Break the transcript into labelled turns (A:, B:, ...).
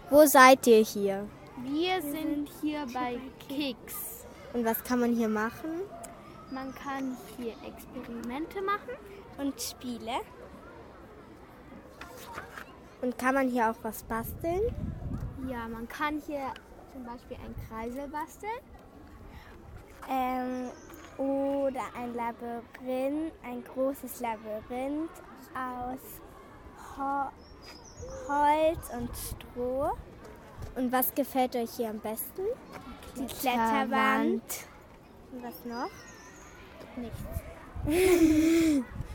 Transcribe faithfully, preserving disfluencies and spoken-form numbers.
A: Wo seid ihr hier?
B: Wir sind hier bei Kicks.
A: Und was kann man hier machen?
B: Man kann hier Experimente machen
C: und Spiele.
A: Und kann man hier auch was basteln?
B: Ja, man kann hier zum Beispiel ein Kreisel basteln.
C: Ähm, oder ein Labyrinth, ein großes Labyrinth aus Ho- Holz und Stroh.
A: Und was gefällt euch hier am besten?
C: Die Kletterwand.
A: Und was noch?
C: Nichts.